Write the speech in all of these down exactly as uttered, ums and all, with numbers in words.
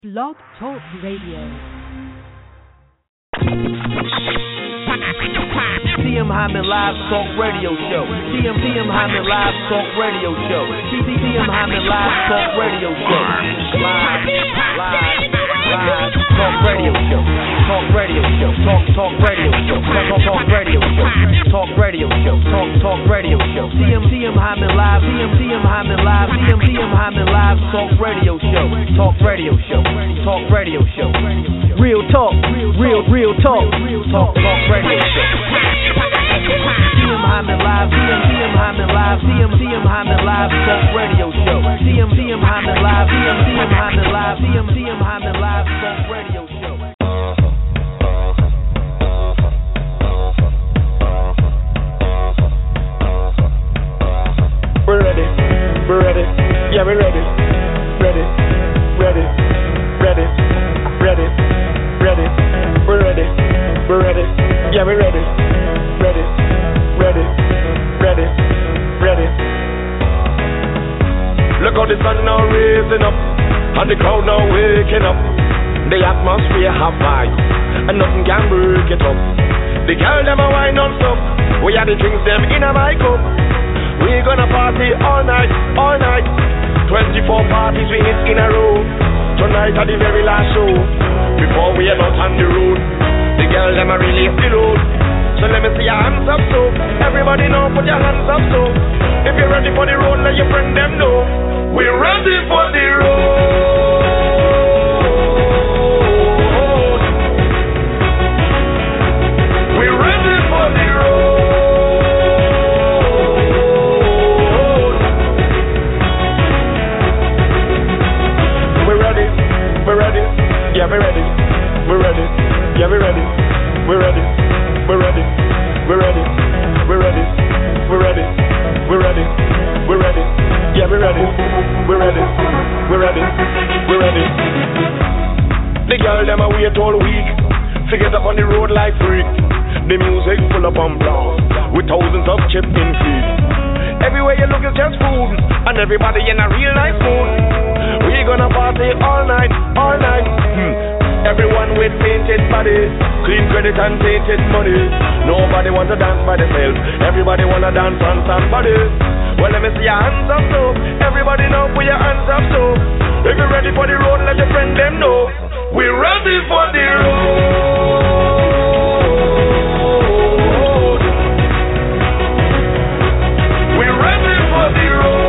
Blog Talk Radio. T M Hyman Live Talk Radio Show. T M T M Hyman Live Talk Radio Show. T M Hyman Live Talk Radio Show. Live, live, live Talk Radio Show. Talk Radio Show. Talk Talk Radio Show. Talk Talk Radio Show. Talk Radio Show. Talk Talk Radio Show. T M T M Hyman Live. T M T M Hyman Live. T M T M Hyman Live Talk Radio Show. Talk Radio Show. Talk Radio Show. Real talk. Real real talk. Talk Talk Radio Show. T M Hyman Live, T M T M Hyman Live, T M T M Hyman Live Talk Radio Show. T M T M Hyman Live, T M T M Hyman Live, T M T M Hyman Live Talk Radio Show. We're ready, we're ready, yeah we're ready, ready, ready, ready, ready, ready, we're ready, we're ready, yeah we're ready, ready. Ready, ready, ready. Look how the sun now raising up, and the crowd now waking up. The atmosphere have vibes, and nothing can break it up. The girl them a wine non-stop, we are the drinks them in a my cup. We gonna party all night, all night. Twenty-four parties we hit in a row. Tonight at the very last show, before we are out on the road. The girl them a release the road. So let me see your hands up, so everybody know, put your hands up, so if you're ready for the road, let your friend them know. We're ready for the road. We're ready for the road. We're ready, we're ready, yeah we're ready, we're ready, yeah we're ready, we're ready. We're ready, we're ready, we're ready, we're ready, we're ready, we're ready, yeah we're ready, we're ready, we're ready, we're ready. The girl them a wait all week to get up on the road like freak. The music full up on blast with thousands of chips in feet. Everywhere you look is just food, and everybody in a real nice mood. We gonna party all night, all night. Hmm. Everyone with painted body, clean credit and tainted money. Nobody wants to dance by themselves. Everybody wanna dance on somebody. Well, let me see your hands up, so everybody know, put your hands up, so if you're ready for the road, let your friend them know. We're ready for the road. We're ready for the road.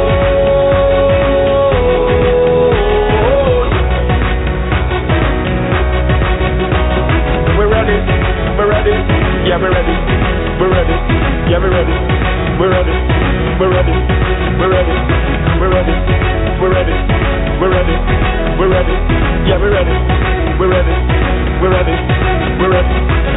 We're ready, yeah we're ready, we're ready, yeah we're ready, we're ready, we're ready, we're ready, we're ready, we're ready, we're ready, we're ready, yeah we're ready, we're ready, we're ready, we're ready.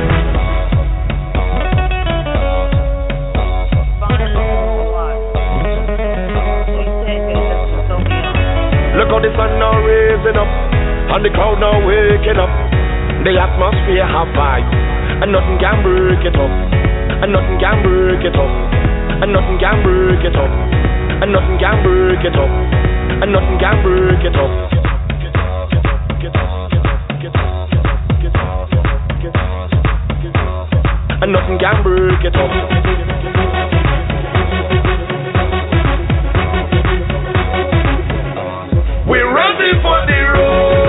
Look how the sun now raising up, and the crowd now waking up. The atmosphere have vibes, and nothing can break it up, and nothing can break it up, and nothing can break it up, and nothing can break it up, and nothing can break it up. And nothing can break it up. We're ready for the road.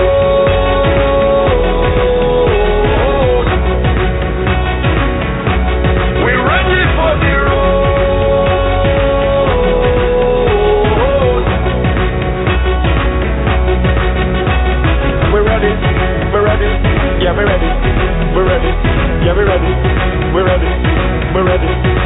Yeah, we're ready, we're ready, yeah, we're ready, we're ready, we're ready.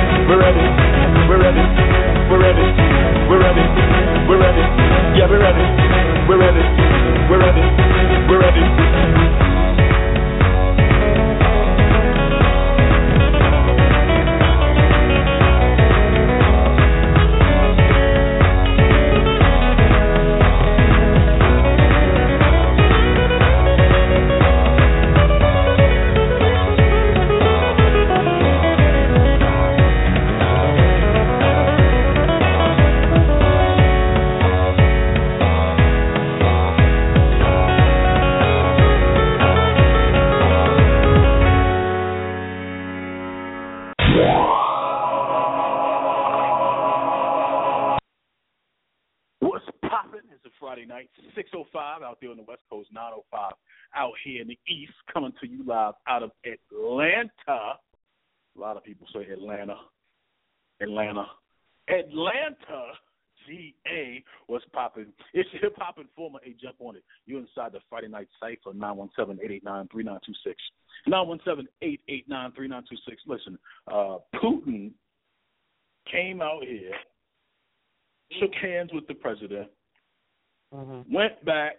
West Coast, nine oh five out here in the East, coming to you live out of Atlanta. A lot of people say Atlanta. Atlanta. Atlanta. G A was popping. It's Hip Hop Informer. Hey, jump on it. You're inside the Friday Night Cypher, nine one seven, eight eight nine, three nine two six. nine one seven, eight eight nine, three nine two six. Listen, uh, Putin came out here, shook hands with the president, mm-hmm. went back,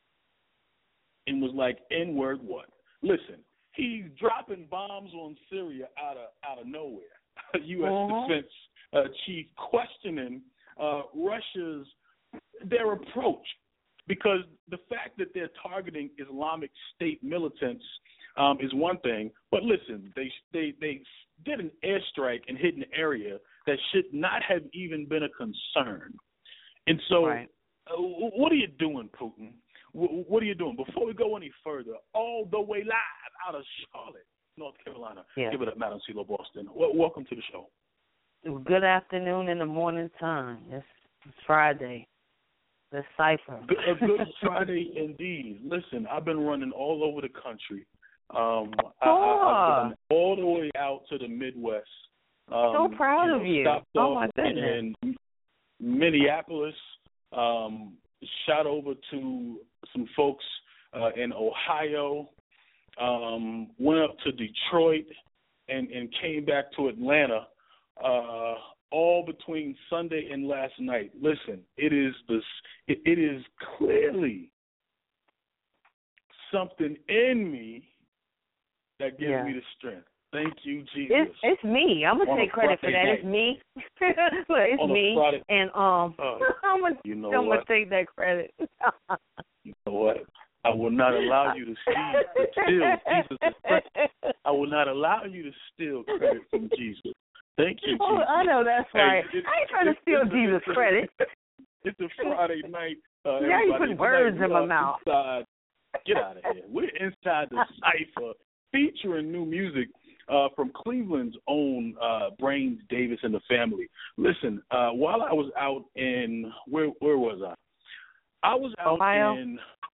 and was like, N-word what? Listen, he's dropping bombs on Syria out of out of nowhere. U S Uh-huh. Defense uh, chief questioning uh, Russia's their approach, because the fact that they're targeting Islamic State militants um, is one thing, but listen, they they they did an airstrike and hit an area that should not have even been a concern. And so, right. uh, what are you doing, Putin? W- what are you doing? Before we go any further, all the way live out of Charlotte, North Carolina. Yeah. Give it up, Madam CeeLo Boston. W- welcome to the show. Good afternoon in the morning time. It's, it's Friday. The Cypher. A good Friday indeed. Listen, I've been running all over the country. Um, I, I, I've been all the way out to the Midwest. Um, so proud you know, of you. Oh, my goodness. In Minneapolis, um, shot over to some folks uh, in Ohio, um, went up to Detroit, and, and came back to Atlanta, uh, all between Sunday and last night. Listen, it is this. It, it is clearly something in me that gives yeah. me the strength. Thank you, Jesus. It's, it's me. I'm gonna take credit for that. Night. It's me. Look, it's On me. Friday, and um, uh, I'm gonna, you know I'm what? gonna take that credit. You know what? I will not allow you to steal, to steal Jesus' credit. I will not allow you to steal credit from Jesus. Thank you, Jesus. Oh, I know that's right. Hey, I ain't trying to steal Jesus' credit. It's a Friday night. Uh, now you put words tonight, in my mouth. Inside, get out of here. We're inside the Cypher, featuring new music uh, from Cleveland's own uh, Brains Davis and the family. Listen, uh, while I was out in, where where was I? I was out Ohio? in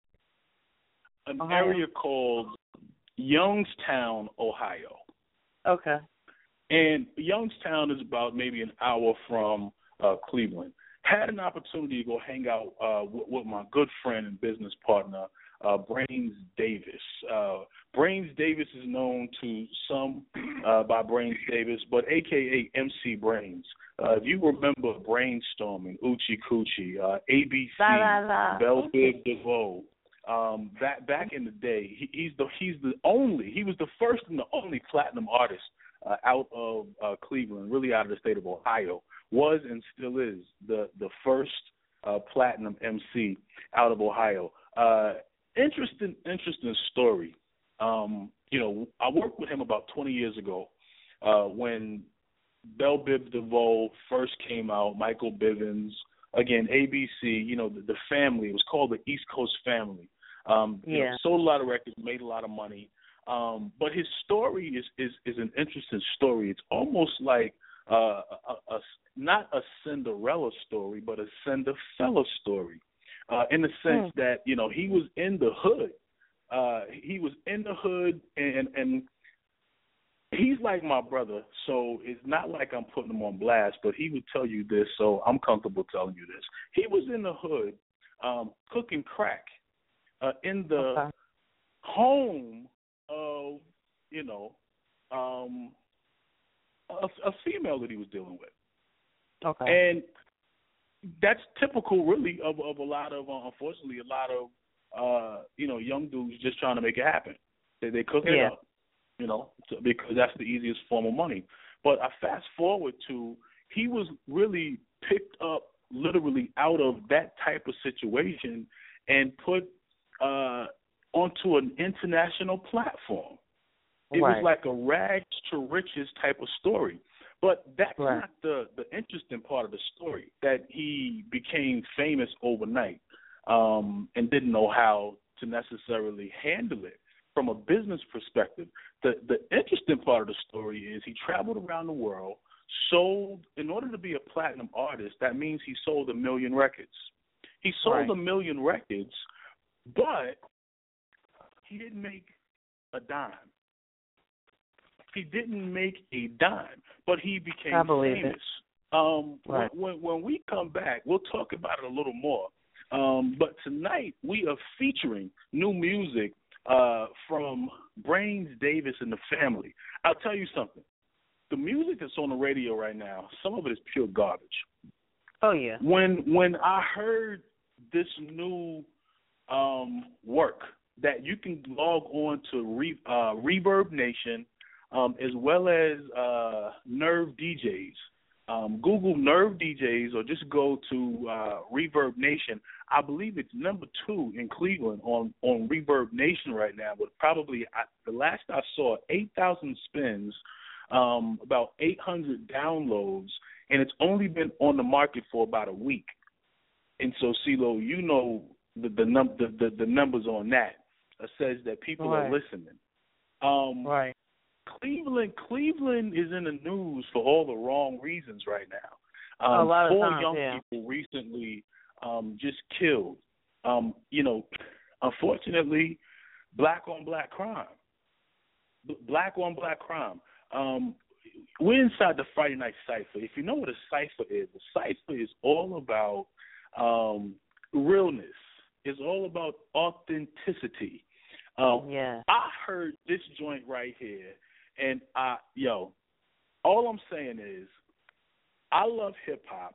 an Ohio? area called Youngstown, Ohio. Okay. And Youngstown is about maybe an hour from uh, Cleveland. Had an opportunity to go hang out uh, with, with my good friend and business partner, uh, Brains Davis. Uh, Brains Davis is known to some uh, by Brains Davis, but A K A M C Brains. Uh, if you remember Brainstorming, Oochie Coochie, uh, A B C, la, la, la. Belle Biv DeVoe. Um, back back in the day, he, he's the he's the only he was the first and the only platinum artist uh, out of uh, Cleveland, really out of the state of Ohio. Was and still is the the first uh, platinum M C out of Ohio. Uh, interesting interesting story. Um, you know, I worked with him about twenty years ago uh, when Belle Biv DeVoe first came out. Michael Bivins. Again, A B C, you know, the, the family, it was called the East Coast Family. Um, yeah. You know, sold a lot of records, made a lot of money. Um, but his story is, is, is an interesting story. It's almost like uh, a, a, not a Cinderella story, but a Cinderfella story uh, in the sense mm. that, you know, he was in the hood. Uh, he was in the hood, and, and he's like my brother, so it's not like I'm putting him on blast, but he would tell you this, so I'm comfortable telling you this. He was in the hood um, cooking crack uh, in the okay. home of, you know, um, a, a female that he was dealing with. Okay. And that's typical, really, of, of a lot of, uh, unfortunately, a lot of, uh, you know, young dudes just trying to make it happen. They, they cook it yeah. up. You know, because that's the easiest form of money. But I fast forward to he was really picked up literally out of that type of situation and put uh, onto an international platform. It right. was like a rags to riches type of story. But that's right. not the, the interesting part of the story, that he became famous overnight um, and didn't know how to necessarily handle it. From a business perspective, the, the interesting part of the story is he traveled around the world, sold, in order to be a platinum artist, that means he sold a million records. He sold right. a million records but he didn't make a dime. He didn't make a dime, but he became I believe famous. It. Um, right. when, when we come back, we'll talk about it a little more. Um, but tonight we are featuring new music uh, from Brains Davis and the family. I'll tell you something. The music that's on the radio right now, some of it is pure garbage. Oh, yeah. When when I heard this new um, work that you can log on to Re, uh, Reverb Nation um, as well as uh, Nerve D Js. Um, Google Nerve D Js or just go to uh, Reverb Nation. I believe it's number two in Cleveland on, on Reverb Nation right now, but probably I, the last I saw, eight thousand spins, um, about eight hundred downloads, and it's only been on the market for about a week. And so, CeeLo, you know the the, num- the, the, the numbers on that. It says that people right. are listening. Um, right. Cleveland, Cleveland is in the news for all the wrong reasons right now. Um, a lot of four times, young yeah. people recently um, just killed. Um, you know, unfortunately, black on black crime. B- black on black crime. Um, we're inside the Friday Night Cypher. If you know what a cipher is, a cipher is all about um, realness. It's all about authenticity. Um, yeah. I heard this joint right here, and I, yo, all I'm saying is, I love hip hop.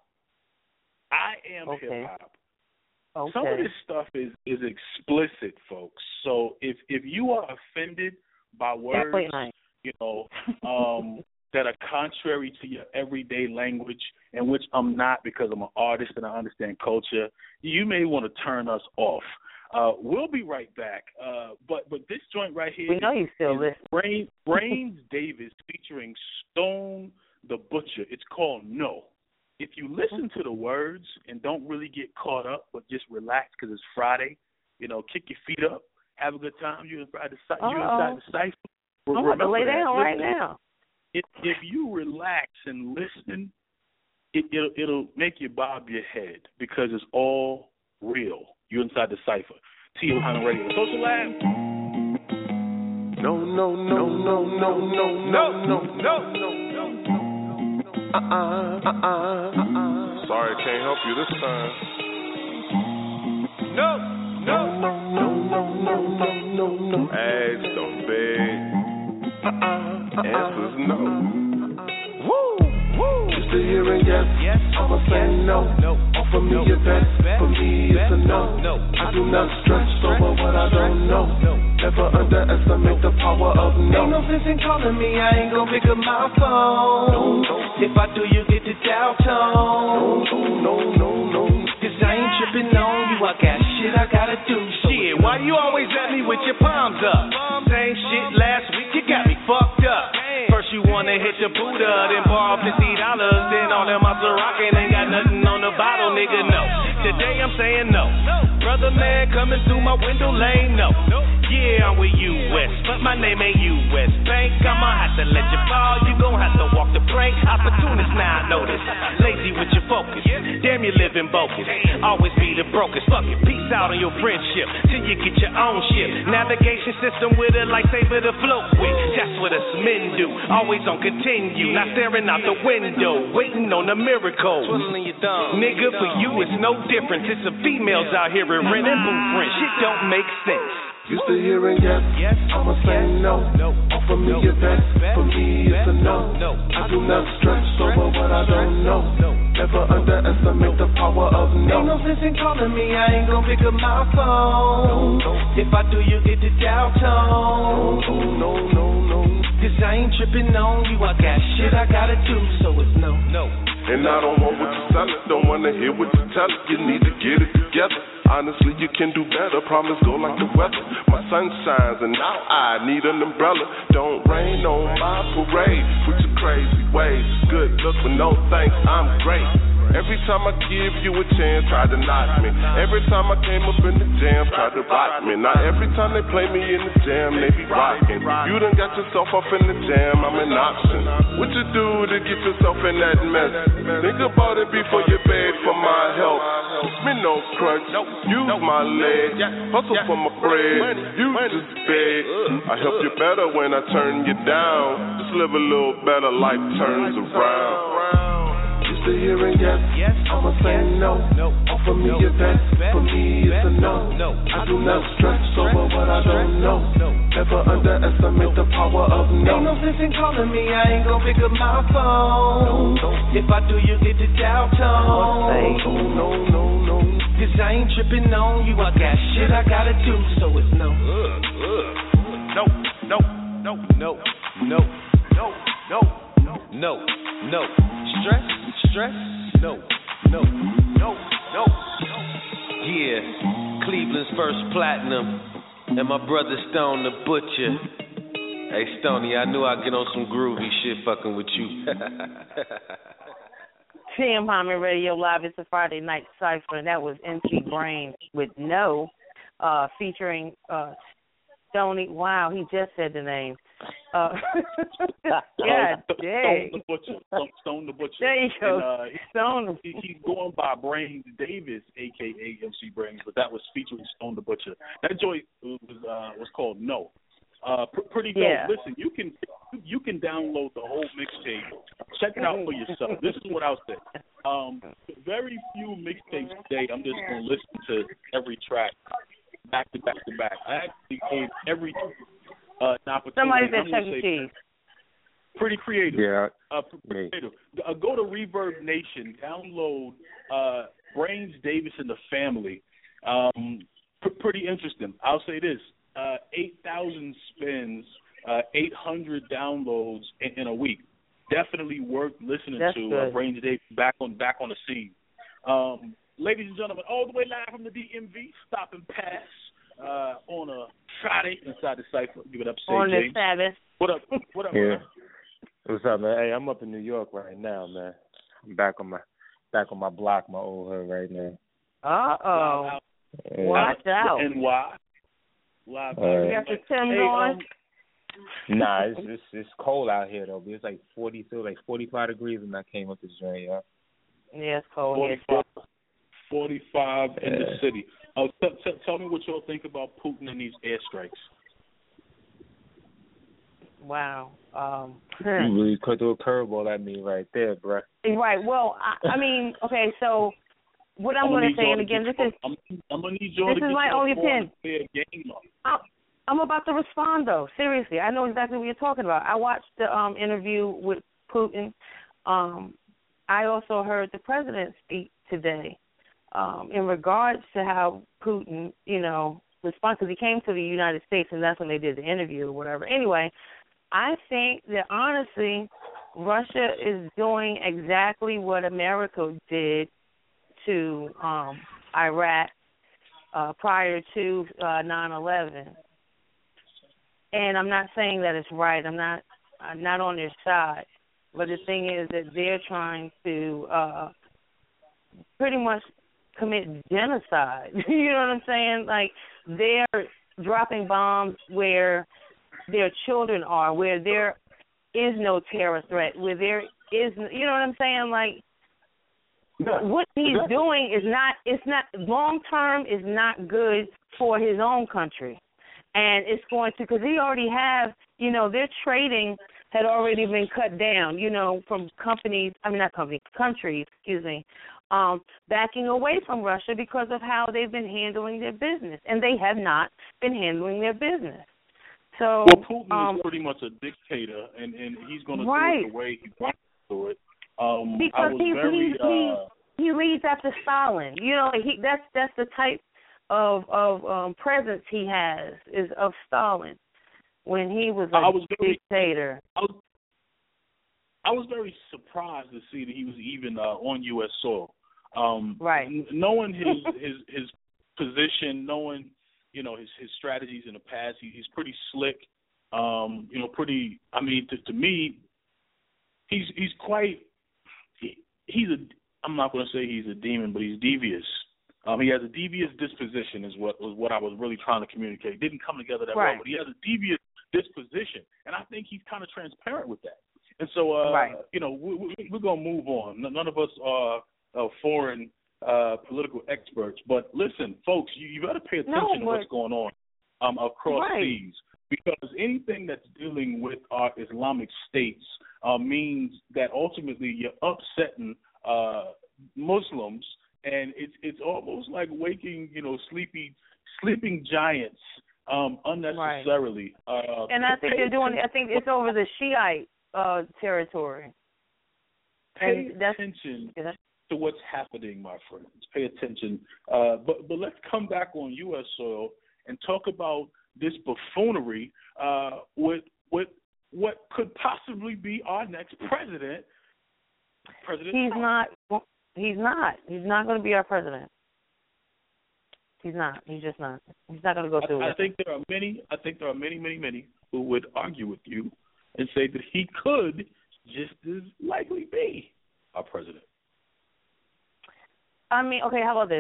I am okay. hip hop. Okay. Some of this stuff is, is explicit, folks. So if if you are offended by words, you know, um, that are contrary to your everyday language, in which I'm not because I'm an artist and I understand culture, you may want to turn us off. Uh, we'll be right back. Uh, but but this joint right here, we know you still listen. Brain, Brains Davis featuring Stone the Butcher. It's called No. If you listen to the words and don't really get caught up, but just relax because it's Friday, you know, kick your feet up, have a good time. You inside the you inside the cipher. I'm about to lay down right now. If if you relax and listen, it it'll, it'll make you bob your head because it's all real. You're inside the cipher. T O Hana Radio. Social Lab. No, no, no, no, no, no, no, no, no, no. Uh-uh, uh-uh, uh-uh. Sorry, can't help you this time. No, no, no, no, no, no, no, no, no. Ask, don't beg. Uh-uh, uh-uh. Answer's no. Woo, woo. Just a hear and yes, yes. I'ma say no. No. Offer me your best. For me, it's a no. No. I do not stress over what I don't know. Never underestimate the power of no. Ain't no sense in calling me, I ain't gon' pick up my phone. No, no. If I do, you get the dial tone. No, no, no, no, no. Cause I ain't tripping on you, I got shit I gotta do. Shit, why you always at me with your palms up? Same shit last week, you got me fucked up. First you wanna hit the Buddha, then borrow fifty dollars, then all them Maserati ain't got nothing on the bottle, nigga, no. Today I'm saying no. Brother man coming through my window lane, no. Yeah, I'm with U S, but my name ain't U S Bank. I'ma have to let you fall, you gon' have to walk the plank. Opportunist now, I know this. Lazy with your focus, damn you living bogus. Always be the brokest, fuck it, peace out on your friendship till you get your own shit. Navigation system with a lightsaber to float with. That's what us men do, always on continue. Not staring out the window, waiting on a miracle. Twiddling your thumb. Nigga, for you it's no difference. It's some females out here in rent and booth rent. Shit don't make sense. Used to hearing yes, yes, I'ma say no. no. Offer me no. your best, for me it's a no. no. I do not stress over what I don't know. No. Never underestimate the power of no. Ain't no sense in calling me, I ain't gon' pick up my phone. No, no. If I do, you get the dial tone. No, no, no, no. Cause I ain't tripping on you, I got shit I gotta do, so it's no, no. And I don't want what you sell it, don't wanna hear what you tell it. You need to get it together. Honestly, you can do better. Promise go like the weather. My sun shines and now I need an umbrella. Don't rain on my parade with your crazy ways. Good look, but no thanks, I'm great. Every time I give you a chance, try to knock me. Every time I came up in the jam, try to rock me. Now every time they play me in the jam, they be rocking. You done got yourself off in the jam, I'm an option. What you do to get yourself in that mess? Think about it before you beg for my help. Me no crunch, use my leg, hustle for my bread. You just beg. I help you better when I turn you down. Just live a little better, life turns around. Used to hearing yes, yes, I'ma say no. no. Offer me your best, for me it's a no. no. I do not stress over what I don't know. Never underestimate the power of no. Ain't no sense in calling me, I ain't gon' pick up my phone. If I do, you get the dial tone. No, no, no, no. Cause I ain't tripping on you, I got shit I gotta do, so it's no. No, no, no, no, no, no, no, no, no. Stress, stress, no, no, no, no, no. Yeah, Cleveland's first platinum, and my brother Stone the Butcher. Hey Stoney, I knew I'd get on some groovy shit fucking with you. T M Hyman Radio Live. It's a Friday night cipher, and that was M C Brain with No, uh, featuring uh, Stoney. Wow, he just said the name. Uh, yeah, Stone the Butcher. Stone, Stone the Butcher. There you go. And, uh, Stone. He, he's going by Brains Davis, a k a. M C Brains, but that was featuring Stone the Butcher. That joint was uh, was called No. Uh, pr- pretty dope. Yeah. Listen, you can you can download the whole mixtape. Check it out for yourself. This is what I'll say. Um, very few mixtapes today. I'm just gonna listen to every track back to back to back. I actually gave every uh, an opportunity. Somebody said Chuck E. Cheese. Pretty creative. Yeah. Uh, pretty creative. Uh, go to Reverb Nation. Download uh, Brains Davis and the Family. Um, pr- pretty interesting. I'll say this. Uh, eight thousand spins, uh, eight hundred downloads in, in a week. Definitely worth listening That's to. good. Uh, Brains Davis back on back on the scene. Um, ladies and gentlemen, all the way live from the D M V, stop and pass uh, on a Friday inside the cipher. Give it up, Say On the James. Sabbath. What up? What up, Yeah. man? What's up, man? Hey, I'm up in New York right now, man. I'm back on my back on my block, my old hood right now. Uh oh. Yeah. Watch out. And why? Live. Uh, You got the Tim Hey, going? um, Nah, it's, it's it's cold out here though. It's like forty, so like forty-five degrees when I came up this joint, yeah. Yeah, it's cold here. forty-five, forty-five in the Yeah. city. Oh, t- t- tell me what y'all think about Putin and these airstrikes. Wow. Um, You really cut through a curveball at me right there, bruh. right. Well, I, I mean, okay, so what I'm, I'm going gonna to say, and again, this is I'm, I'm gonna need y'all this to is get my your only foreign opinion. affair game up. I'm, I'm about to respond, though. Seriously, I know exactly what you're talking about. I watched the um, interview with Putin. Um, I also heard the president speak today um, in regards to how Putin, you know, responded, because he came to the United States, and that's when they did the interview or whatever. Anyway, I think that, honestly, Russia is doing exactly what America did to um, Iraq uh, prior to uh, nine eleven. And I'm not saying that it's right. I'm not I'm not on their side. But the thing is that they're trying to uh, pretty much commit genocide. You know what I'm saying? Like, they're dropping bombs where their children are, where there is no terror threat, where there is, you know what I'm saying? Like, what he's doing is not, it's not, long term is not good for his own country. And it's going to, because he already have, you know, their trading had already been cut down, you know, from companies, I mean, not companies, countries, excuse me, um, backing away from Russia because of how they've been handling their business. And they have not been handling their business. So, well, Putin um, is pretty much a dictator, and, and he's going to right. do it the way he wants to do it. Um, because I was he, very, he, uh, he, he leads after Stalin. You know, he that's that's the type of of um, presence he has, is of Stalin when he was a I was very, dictator. I was, I was very surprised to see that he was even uh, on U S soil. Um, right. N- knowing his, his his position, knowing you know his his strategies in the past, he, he's pretty slick. Um, you know, pretty. I mean, to, to me, he's he's quite. He, he's a. I'm not going to say he's a demon, but he's devious. Um, he has a devious disposition, is what was what I was really trying to communicate. It didn't come together that right. well, but he has a devious disposition, and I think he's kind of transparent with that. And so, uh, right. you know, we, we, we're going to move on. None of us are uh, foreign uh, political experts, but listen, folks, you, you got to pay attention no, to what's going on um, across right. seas, because anything that's dealing with our Islamic states uh, means that ultimately you're upsetting uh, Muslims, and it's it's almost like waking, you know, sleepy sleeping giants um, unnecessarily. Right. Uh, and I think they're doing. I think it's over the Shiite uh, territory. Pay and that's, attention yeah. to what's happening, my friends. Pay attention. Uh, but but let's come back on U S soil and talk about this buffoonery uh, with with what could possibly be our next president. President He's Trump. not. He's not. He's not going to be our president. He's not. He's just not. He's not going to go through I, it. I think there are many. I think there are many, many, many who would argue with you and say that he could just as likely be our president. I mean, okay. How about this?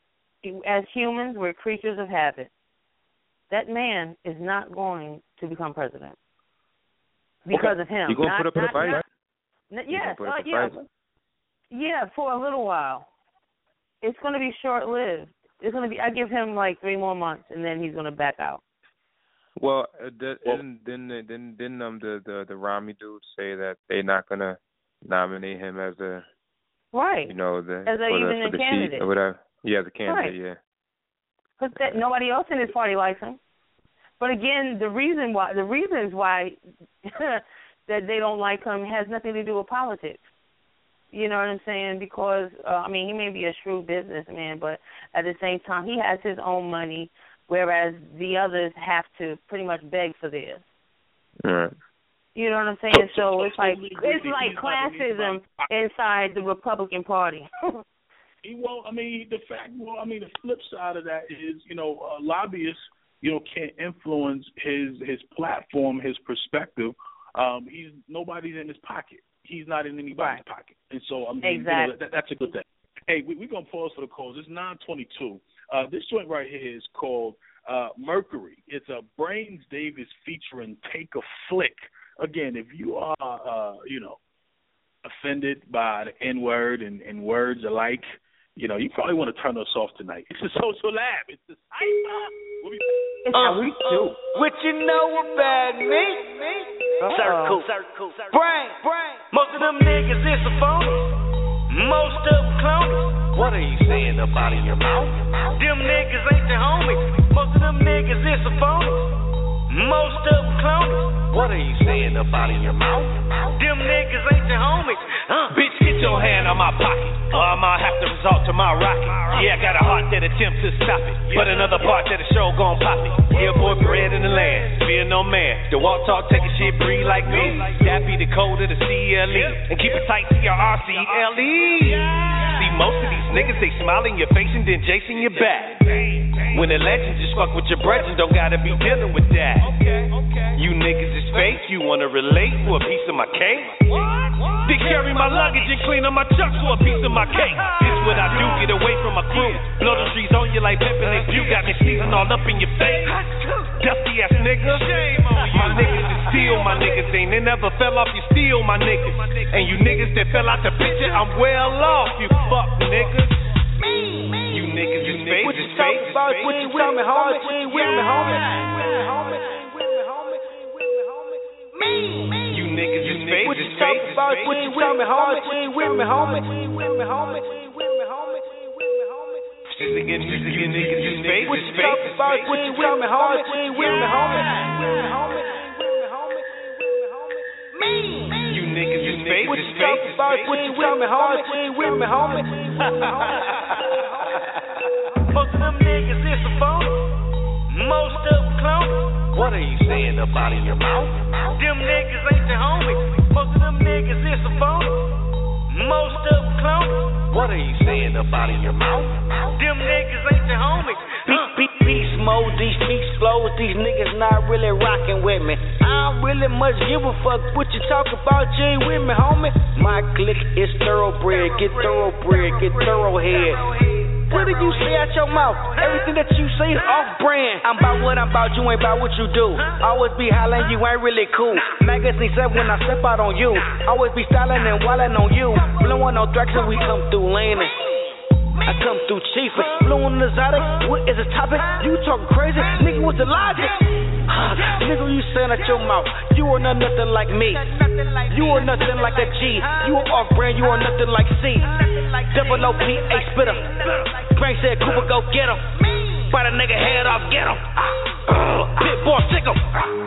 As humans, we're creatures of habit. That man is not going to become president because okay. of him. You're going to put up in a fight, right? Yes. Uh, yeah. Yeah, for a little while. It's going to be short-lived. It's going to be. I give him like three more months, and then he's going to back out. Well, uh, didn't didn't didn't, didn't um, the the the Romney dudes say that they're not going to nominate him as a right, you know, the as a, for even the, for a the candidate seat or whatever. Yeah, the candidate. Right. Yeah. Because that nobody else in his party likes him. But again, the reason why the reasons why that they don't like him has nothing to do with politics. You know what I'm saying? Because, uh, I mean, he may be a shrewd businessman, but at the same time, he has his own money, whereas the others have to pretty much beg for theirs. Right. You know what I'm saying? So, so it's like it's like classism inside the Republican Party. Well, I mean, the fact, well, I mean, the flip side of that is, you know, uh, lobbyists, you know, can't influence his his platform, his perspective. Um, he's nobody's in his pocket. He's not in anybody's right. pocket. And so, I mean, exactly. you know, that, that's a good thing. Hey, we, we're going to pause for the calls. It's nine twenty-two. Uh, this joint right here is called uh, Mercury. It's a Brains Davis featuring Take a Flick. Again, if you are, uh, you know, offended by the N-word and, and words alike, you know, you probably want to turn us off tonight. It's a social lab. It's the cypher. We'll be it's how we do. What you know about me? Circle, circle, circle. Brain, brain. Most of them niggas is a phony. Most of them clones. What are you saying about in your mouth? Them niggas ain't the homies. Most of them niggas is a phony. Most of them clones. What are you saying about in your mouth? Them niggas ain't the homies. Uh. Bitch, get your hand on my pocket, or I might have to resort to my rocket. Yeah, I got a heart that attempts to stop it, but another part that the show gon' pop it. Yeah, boy, bred in the land, fear no man. The walk talk, take a shit, breathe like me. That be the code of the C L E, and keep it tight, C R R C L E. See, most of these niggas, they smile in your face and then Jason your back. When the legends just fuck with your brethren, don't gotta be dealing with that. You niggas is fake, you wanna relate to a piece of my cake? They carry my luggage and clean up my truck for a piece of my cake. This what I do, get away from my crew. Blow the streets on you like pimpin', they you got me sneezing all up in your face. Dusty ass nigga. My niggas is still my niggas ain't. They never fell off, you steal my niggas. And you niggas that fell out the picture, I'm well off, you fuck niggas. You niggas is fake. What you talking about? What you with me, homie? What you with me, homie? You niggas is fake. What you talking about? What you with me, homie? What you with me, homie? You niggas is fake. What you talking about? What you with me, homie? What you with me, homie? You niggas is fake. What you talking about? What you with me, homie? What you with me, homie? Most of them niggas is a phony. Most of them clones. What are you saying about in your mouth? Them niggas ain't the homies. Most of them niggas is a phony. Most of them clones. What are you saying about in your mouth? Them niggas ain't the homies. Beat, beat, beast mode, these streets flows, these niggas not really rocking with me. I don't really much give a fuck what you talk about, you ain't with me, homie. My clique is thoroughbred, get thoroughbred, get thoroughhead. What do you say out your mouth? Everything that you say is off-brand. I'm about what I'm about, you ain't about what you do. Always be hollering, you ain't really cool. Magazine said when I step out on you. Always be styling and wildin' on you. Blowing on tracks and we come through leaning. I come through chiefin', blowing the Exotic. What is the topic? You talking crazy? Nigga, what's the logic? Huh, nigga, you saying out your mouth. You are not nothing like me. You are nothing like a G. You are off-brand, you are nothing like C. Double O P, A spitter. Frank said, Cooper, go get him. Bite a nigga head off, get him. Big boy, sick him.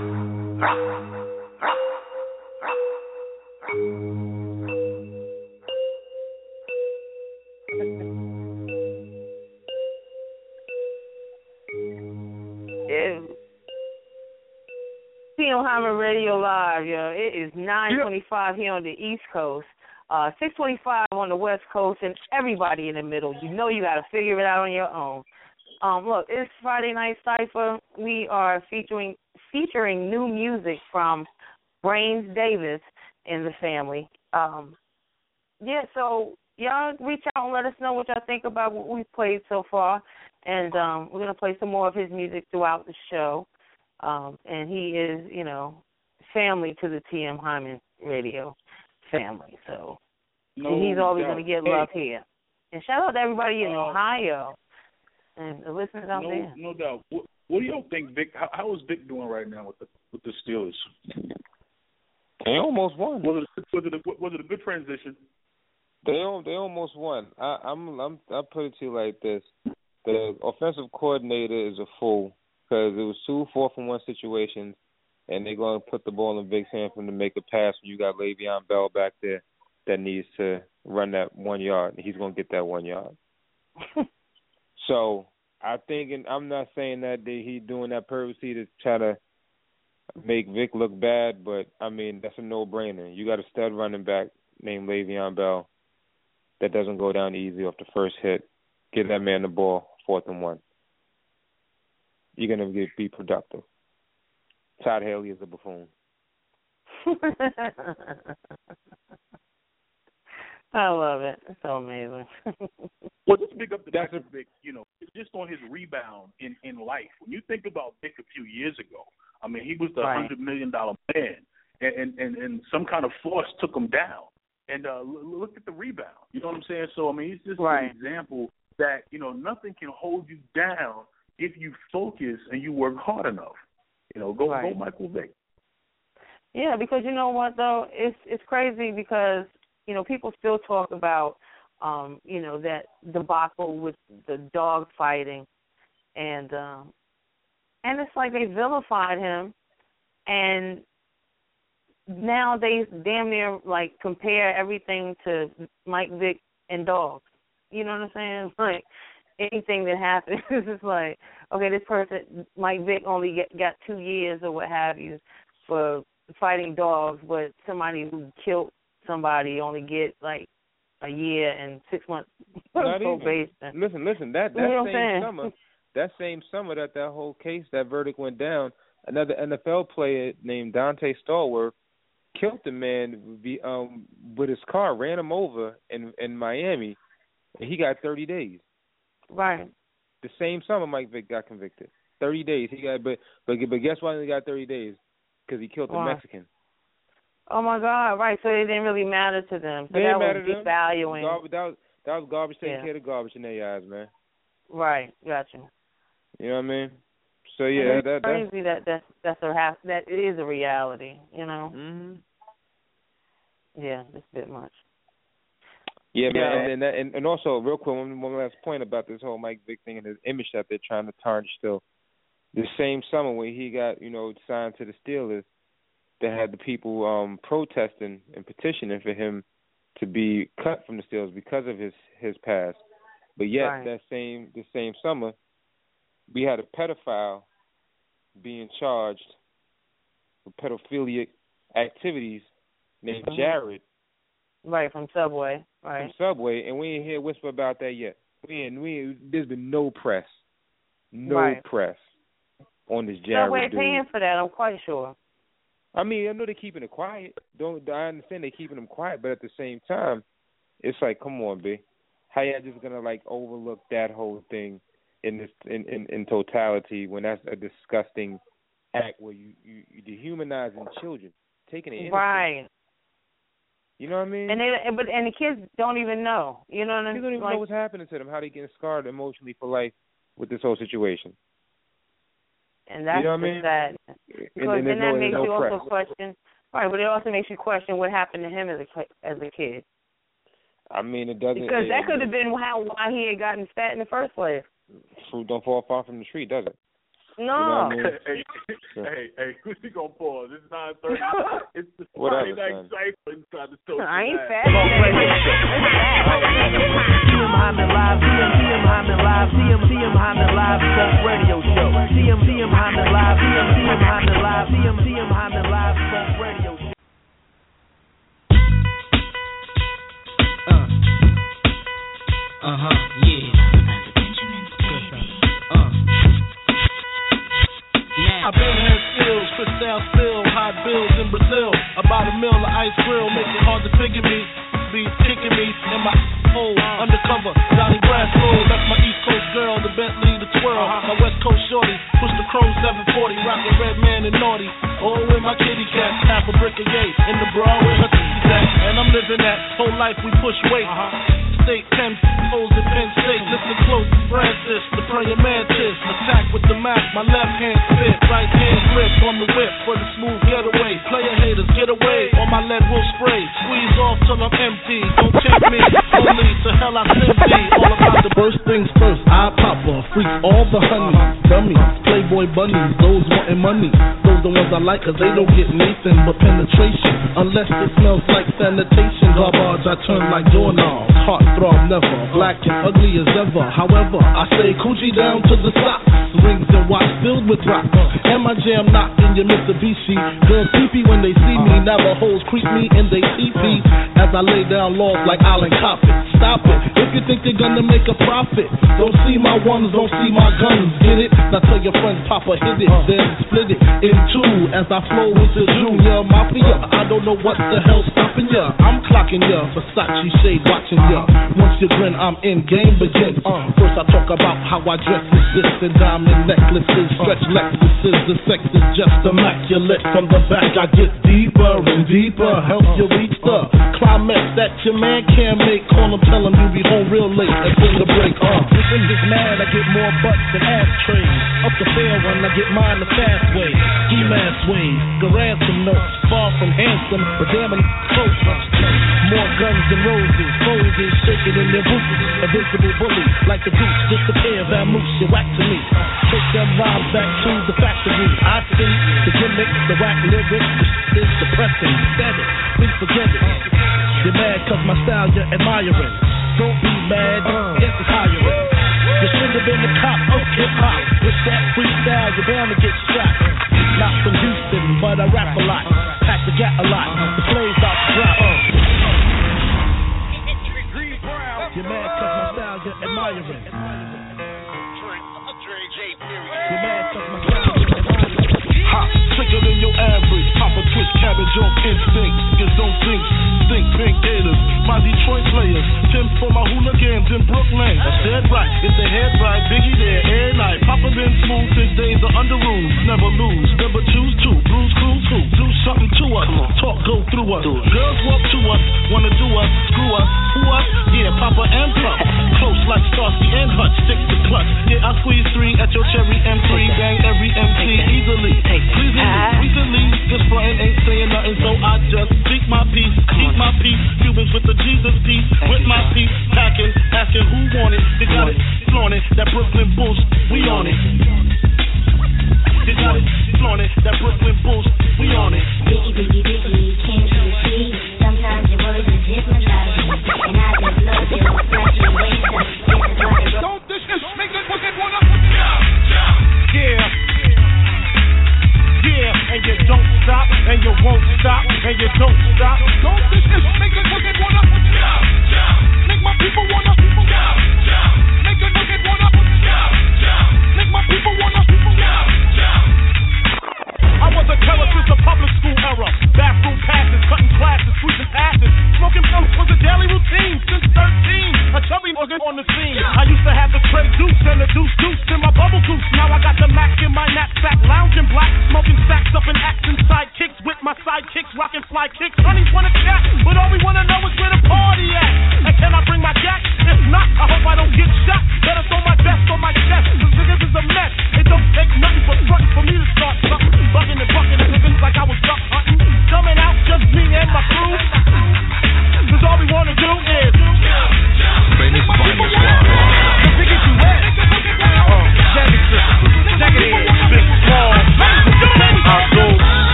T M Hyman Radio Live, yo. It is nine twenty-five here on the East Coast, uh, six twenty-five on the West Coast, and everybody in the middle. You know you got to figure it out on your own. Um, look, it's Friday Night Cypher. We are featuring featuring new music from Brains Davis and the family. Um, yeah, so y'all reach out and let us know what y'all think about what we've played so far, and um, we're going to play some more of his music throughout the show. Um, and he is, you know, family to the T M Hyman Radio family. So no he's always going to get love hey. here. And shout out to everybody in uh, Ohio and the listeners out no, there. No doubt. What, what do y'all think, Vic? How, how is Vic doing right now with the with the Steelers? They almost won. Was it was it a, was it a good transition? They they almost won. I, I'm I'm I put it to you like this: the offensive coordinator is a fool. Because it was two fourth and one situations, and they're going to put the ball in Vic's hand for him to make a pass when you got Le'Veon Bell back there that needs to run that one yard, and he's going to get that one yard. So I think, and I'm not saying that he's doing that purposely to try to make Vic look bad, but, I mean, that's a no-brainer. You got a stud running back named Le'Veon Bell that doesn't go down easy off the first hit. Give that man the ball, fourth and one. You're going to be productive. Todd Haley is a buffoon. I love it. It's so amazing. Well, just big up the Doctor Vic, you know, just on his rebound in, in life. When you think about Vic a few years ago, I mean, he was the right. one hundred million dollars man, and, and, and some kind of force took him down. And uh, look at the rebound. You know what I'm saying? So, I mean, it's just right. an example that, you know, nothing can hold you down if you focus and you work hard enough. You know, go right. go Michael Vick. Yeah, because you know what, though? It's it's crazy because, you know, people still talk about, um, you know, that debacle with the dog fighting. And, um, and it's like they vilified him. And now they damn near, like, compare everything to Mike Vick and dogs. You know what I'm saying? Like, anything that happens is like, okay, this person, Mike Vick, only get, got two years or what have you for fighting dogs, but somebody who killed somebody only get like a year and six months probation. Listen, listen, that, that you know same summer, that same summer that that whole case, that verdict went down, another N F L player named Dante Stallworth killed the man um, with his car, ran him over in in Miami, and he got thirty days. Right. The same summer, Mike Vick got convicted. Thirty days. He got, but but but guess why he got thirty days? Because he killed why? a Mexican. Oh my God! Right. So it didn't really matter to them. So it that was devaluing. Garbage, that was that was garbage taking yeah. care of the garbage in their eyes, man. Right. Gotcha. You know what I mean? So yeah, that, crazy that's that that's that's a half, that it is a reality. You know. Mhm. Yeah, it's a bit much. Yeah, man, yeah. And, and and also, real quick, one, one last point about this whole Mike Vick thing and his image that they're trying to tarnish still. The same summer when he got, you know, signed to the Steelers, they had the people um, protesting and petitioning for him to be cut from the Steelers because of his, his past. But yet, right. that same the same summer, we had a pedophile being charged with pedophilic activities named mm-hmm. Jared. Right, from Subway. Right. From Subway, and we ain't hear a whisper about that yet. We ain't, we ain't, there's been no press. no right. press on this Jared Subway dude. paying for that, I'm quite sure. I mean, I know they're keeping it quiet. Don't I understand they're keeping them quiet, but at the same time, it's like, come on, B. How y'all just gonna like overlook that whole thing in this in, in, in totality when that's a disgusting act where you, you, you dehumanizing children, taking it innocent. Right. You know what I mean? And they, but and the kids don't even know. You know what I mean? Kids don't even like, know what's happening to them, how they getting scarred emotionally for life with this whole situation. And that's you know what I mean? sad. Because and, and then that no, makes no you press. also question. Right, but it also makes you question what happened to him as a as a kid. I mean, it doesn't. Because it, that could have been how why he had gotten fat in the first place. Fruit don't fall far from the tree, does it? No. You know what I mean? Hey, hey, hey, we gonna pause. It's nine thirty. It's the Whatever, Friday night son. cycle inside the store. I ain't fat. C M Hyman Live, C M C M Hyman Live, C M C M Hyman Live Talk Radio Show. C M C M Hyman Live, C M C M Hyman Live, C M C M Hyman Live Talk Radio Show. Uh huh, yeah. Uh. I've been had skills, Cristal spill, hot bills in Brazil. About a mill of ice grill, make it hard to figure me. Be kicking me in my hole, undercover, Johnny Brasco. That's my East Coast girl, the Bentley, the twirl. My West Coast shorty, push the chrome seven forty, rockin' red man and naughty. Oh, with my kitty cat, half a brick of yay, in the bra with her titties at. And I'm living that whole life we push weight. State, ten O's in Penn State, listen close, Francis, the praying mantis. Attack with the Mac, my left hand spit, right hand grip on the whip for the smooth getaway. Player haters, get away, or my lead will spray. Squeeze off till I'm empty, don't tempt me, only to hell I send thee. All about the first things first, I pop her, freak all the honey, dummies, playboy bunnies, those wanting money. Those the ones I like, cause they don't get Nathan but penetration, unless it smells like sanitation. Garbage, I turn like doorknobs, heart throb never, black and ugly as ever. However, I say coochie down to the socks, rings and watch filled with rocks, and my jam knocked in your Mitsubishi. Girls peepee when they see me, Navajos creep me in they teepee as I lay down laws like Alan Coppin. Stop it, if you think they're gonna make a profit, don't see my ones, don't see my guns, get it? Now tell your friends Papa hit it, then split it in two as I flow with the Junior Mafia. I don't know what the hell's stopping ya, I'm clocking ya, Versace shade watching ya. Once you grin, I'm in, game begins. Uh, first I talk about how I dress is this and diamond necklaces, stretch Lexuses. The sex is just immaculate. From the back I get deeper and deeper, help you reach the climax that your man can't make. Call him, tell him you be home real late and bring the break. Uh, this is mad, I get more butts than ashtrays. Up the fair one, I get mine the fast way. Ski mask ways, the ransom notes, far from handsome, but damn it close. More guns than roses, foes is shaking in their boots. Invincible bully, like the goose, disappear, vamoose, you whack to me. Take them rhymes back to the factory. I see the gimmick, the whack lyrics, the is depressing. Said it, please forget it. You're mad cause my style you're admiring. Don't be mad, yes it's hiring. You should have been the cop of hip-hop. With that freestyle, you're bound to get shot. Not from Houston, but I rap a lot. Pack the gat a lot, the slaves out to drop. You're mad cause my style you're admiring. You're mad cause my style you're admiring. Hot, sicker than your average. Pop a twist, cabbage off instinct. Niggas don't think, think pink gators. My Detroit players, Tim for my hooligans in Brooklyn. That's dead right, if they head right, Biggie there, air night. Papa been smooth since days of under rules. Never lose, never choose to. Bruise, cruise, who? Do something to us. Talk, go through us. Girls walk to us, wanna do us, screw us, who us? Yeah, Papa and Puff. Close like Starsky and Hutch, stick to clutch. Yeah, I squeeze three at your cherry M three. Bang every M C easily. Pleasingly, recently, just frontin' ain't saying nothing, so I just speak my peace, keep my peace. Cubans with the Jesus peace, with my peace, packing, asking who want it. They got it, flaunt it, that Brooklyn boost, we on it. They got it, flaunt it, that Brooklyn boost, we on it. Biggie, biggie, biggie, can't you see? Sometimes your words just hypnotize me, and I just love you, flash your waist up. This is why they don't this is make this wicked wanna. Yeah. Yeah, and you don't stop, and you won't stop, and you don't stop. Don't this is make it wicked wanna. Make my people wanna. Make it wicked wanna. Make my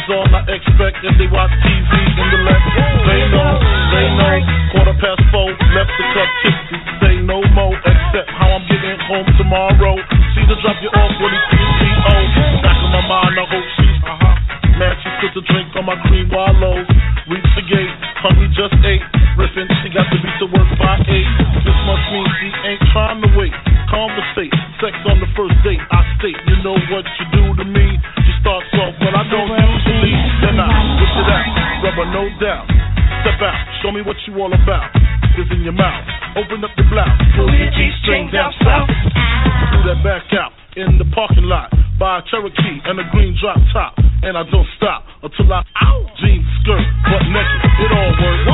is all I expect if they watch T V in the left. They know, they know. Quarter past four, left the club tipsy. Say no more, except how I'm getting home tomorrow. See to drop you off when it's P T O. Back in my mind, I hope she's uh-huh. Man, she spit the drink on my cream wallows. Reach the gate, hungry just ate. Riffin', she got to be to work by eight. This must mean she ain't trying to wait. Conversate, sex on the first date. I state, you know what you do to me. She starts off, but I don't usually. Then I push it out, rubber no doubt. Step out, show me what you all about. Is in your mouth, open up your blouse. Pull your G-string down south. Do that back out in the parking lot. Buy a Cherokee and a green drop top. And I don't stop until I ow, jeans, skirt, butt naked. It all works.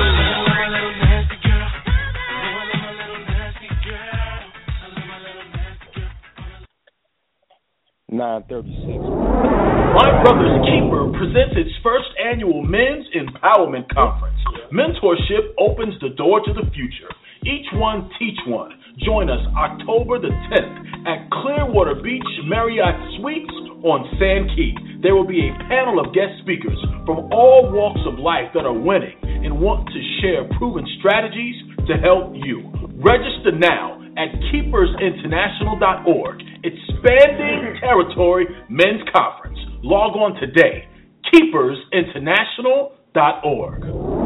nine thirty-six. My Brother's Keeper presents its first annual Men's Empowerment Conference. Mentorship opens the door to the future. Each one teach one. Join us October the tenth at Clearwater Beach Marriott Suites on Sand Key. There will be a panel of guest speakers from all walks of life that are winning and want to share proven strategies to help you. Register now at keepers international dot org. Expanding Territory Men's Conference. Log on today. keepers international dot org.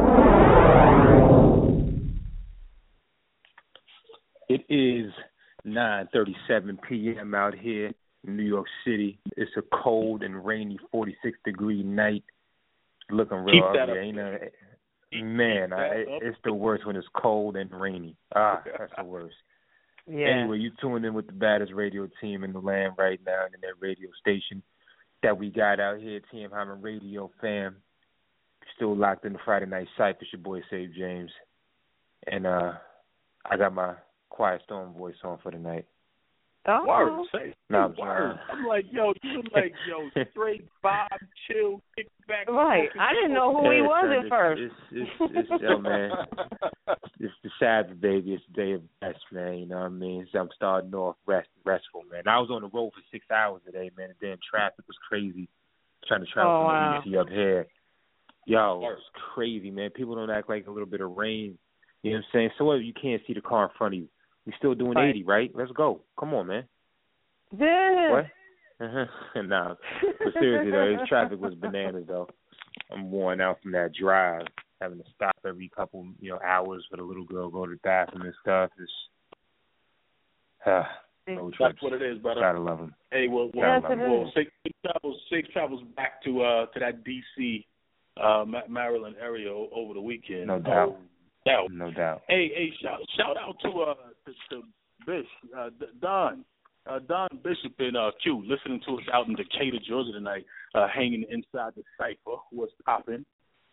It is nine thirty-seven p.m. out here in New York City. It's a cold and rainy forty-six degree night. Looking real ugly. Ain't it? Man, I, it's the worst when it's cold and rainy. Ah, that's the worst. Yeah. Anyway, you tuned in with the baddest radio team in the land right now in that radio station that we got out here, T M Hyman Radio fam. Still locked in the Friday Night Cypher. It's your boy, Save James. And uh, I got my Quiet Storm voice on for the night. Oh. Word, say nah, I'm, word. I'm like, yo, you like, yo, straight vibe, chill, kick back. Right. I didn't know who he was at first. It's, it's, it's, it's, yo, man. It's the Sabbath, baby. It's the day of rest, man. You know what I mean? So I'm starting off rest, restful, man. I was on the road for six hours today, man. The damn traffic was crazy. Trying to travel oh, from wow. D C up here. Yo, it's crazy, man. People don't act like a little bit of rain. You know what I'm saying? So what? You can't see the car in front of you. We still doing right. eighty, right? Let's go. Come on, man. Yeah. What? nah. But seriously, though, his traffic was bananas, though. I'm worn out from that drive, having to stop every couple, you know, hours for the little girl to go to the bathroom and stuff. It's, uh, no That's what it is, brother. Gotta love him. Hey, well, well, well safe, safe travels, safe travels back to uh to that D C, uh, Maryland area over the weekend. No doubt. No doubt. No doubt. Hey, hey, shout, shout out to uh to, to Bish, uh, Don, uh, Don Bishop in uh, Q, listening to us out in Decatur, Georgia tonight, uh, hanging inside the cipher. What's popping?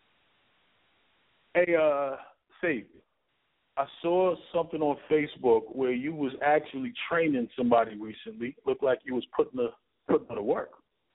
Hey, uh, Savior, I saw something on Facebook where you was actually training somebody recently. Looked like you was putting the putting her to work.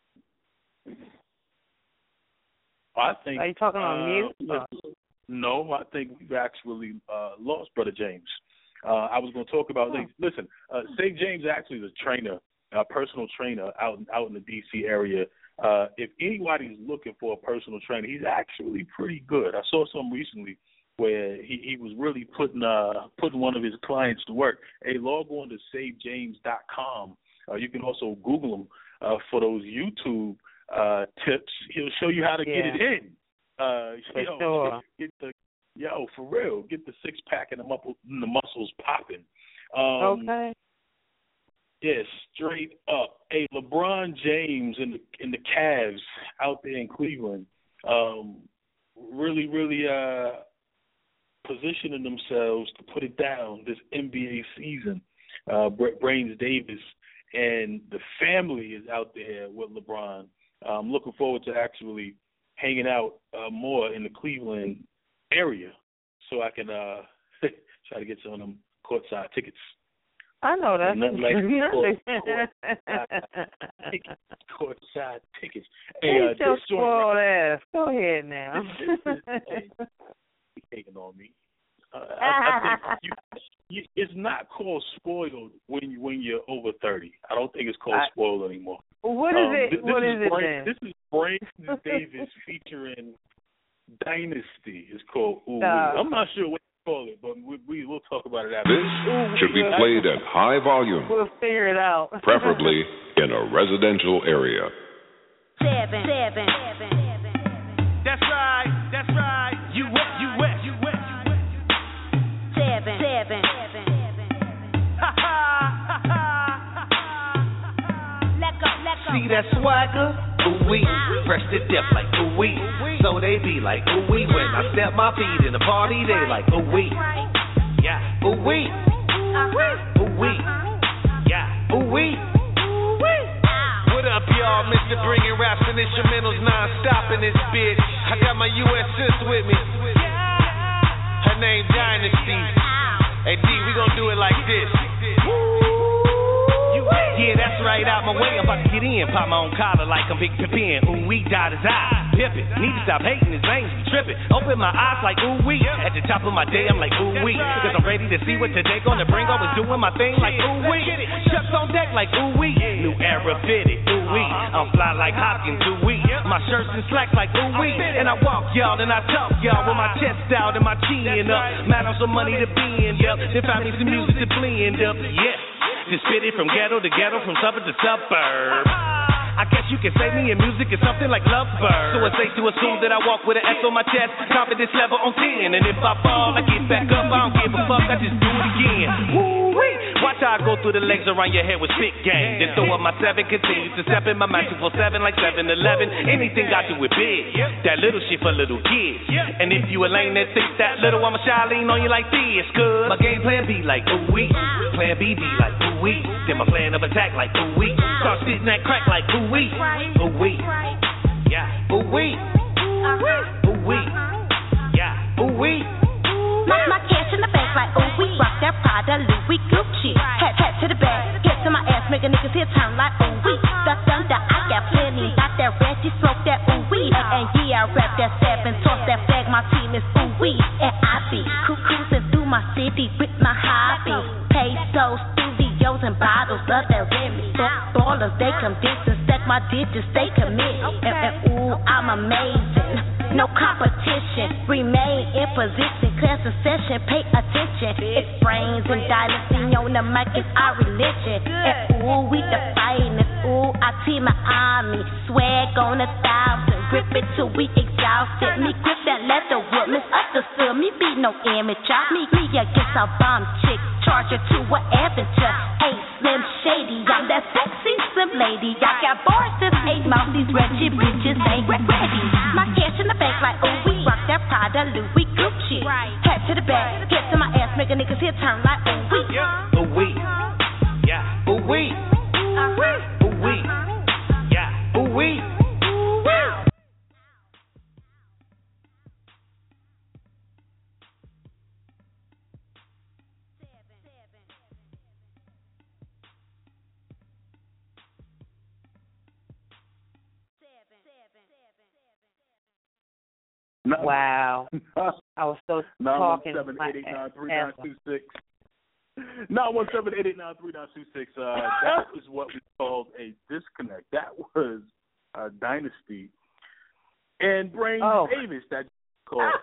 I think. Are you talking uh, on mute? Listen, no, I think we've actually uh, lost Brother James. Uh, I was going to talk about. Oh. Listen, uh, Saint James actually is a trainer, a personal trainer out out in the D C area. Uh, if anybody's looking for a personal trainer, he's actually pretty good. I saw some recently where he, he was really putting uh, putting one of his clients to work. Hey, log on to save james dot com. Uh, you can also Google him uh, for those YouTube uh, tips. He'll show you how to yeah. get it in. Uh, for yo, sure. Get the, yo, for real, get the six pack and the, muscle, and the muscles popping. Um, okay. Yeah, straight up. Hey, LeBron James and the and the Cavs out there in Cleveland, um, really, really uh, positioning themselves to put it down this N B A season. Uh, Brains Davis and the family is out there with LeBron. I'm looking forward to actually hanging out uh, more in the Cleveland area so I can uh, try to get some of them courtside tickets. I know that. Nothing like courtside tickets. Courtside tickets. Hey, uh, your spoiled ass. Go ahead now. Hey, you're taking on me. Uh, I, I think you, you, it's not called spoiled when you, when you're over thirty. I don't think it's called I, spoiled anymore. What is um, it? This, what this is it Brain, then? This is Brandon Davis featuring Dynasty. It's called Ooh Wee. Uh, I'm not sure what to call it, but we, we will talk about it after. This should be played at high volume. We'll figure it out. Preferably in a residential area. Seven, seven, seven. That's right, that's right. You wet, you wet, you wet, you wet. Seven, seven. Ha ha, ha ha. Let go, let go. See that swagger? Ooh wee, fresh to death like ooh wee. So they be like ooh wee when I step my feet in the party. They like ooh wee, yeah, ooh wee, ooh wee, yeah, ooh wee. What up, y'all? Mister Bringing raps and instrumentals non-stop in this bitch. I got my U S sis with me. Her name Dynasty. Hey D, we gon' do it like this. Yeah, that's right, out my way. I'm about to get in, pop my own collar like I'm Big Pippin. Ooh wee, dot his eye, pippin'. Need to stop hating, his veins be trippin'. Open my eyes like ooh wee. At the top of my day, I'm like ooh wee. Cause I'm ready to see what today gonna bring. Always doing my thing like ooh wee. Chucks on deck like ooh wee. New era fitted, ooh wee. I'm fly like Hopkins, ooh wee. My shirts and slacks like ooh wee. And I walk y'all and I talk y'all with my chest out and my chin up. Man, on some money to bend up. Then find me some music to blend up. Yeah. Just spit it from ghetto to ghetto, from suburb to suburb. I guess you can say me in music is something like Lovebird. So it's safe to assume that I walk with an S on my chest, confidence level on ten. And if I fall, I get back up, I don't give a fuck, I just do it again. Woo-wee. Watch how I go through the legs around your head with spit game. Then throw up my seven, continue to step in my mind two four seven like seven eleven. Anything I do with big, that little shit for little kids. And if you a lame that thinks that little, I'ma shy lean on you like this. Cause my game plan be like ooh wee, plan B be like ooh wee. Then my plan of attack like ooh wee. Start sitting that crack like ooh wee, ooh wee, yeah, ooh wee, ooh wee, yeah, ooh wee. My, my cash in the bank like ooh wee. Rock that Prada, Louis, Gucci. Hat, hat to the back, get to my ass, make a niggas hit turn like ooh wee. The thunder, I got plenty. Got that ratchet, smoke that ooh wee. And yeah, I rap that seven, toss that flag. My team is ooh wee. And I be cru- cruising through my city with my hobby. Pesos, studios, and bottles of that Remy. Ballers, they convince and stack my digits, they commit. And, and ooh, I'm amazing. No competition, remain in position, class a session, pay attention. It's brains and dynasty on the mic, it's our religion. And ooh, we the finest, ooh, I team my army. Swag on a thousand, grip it till we exhausted. Me grip that leather wood, misunderstood, me be no amateur. Me, me against a bomb chick, charge her to an adventure. Ain't Slim Shady, I'm that sexy Slim lady. I got bars since eight months, these wretched bitches ain't ready. My cash in the bank like ooh, we rock that Prada, Louis, Gucci. Hat to the back, get to my ass, make a niggas hit turn like ooh wee. Ooh wee, yeah, ooh wee, ooh wee, yeah, ooh wee. Wow. I was so talking. nine one seven, eight eight nine, three nine two six nine one seven, eight eight nine, three nine two six Uh, that was what we called a disconnect. That was a Dynasty. And Brain oh. Davis, that called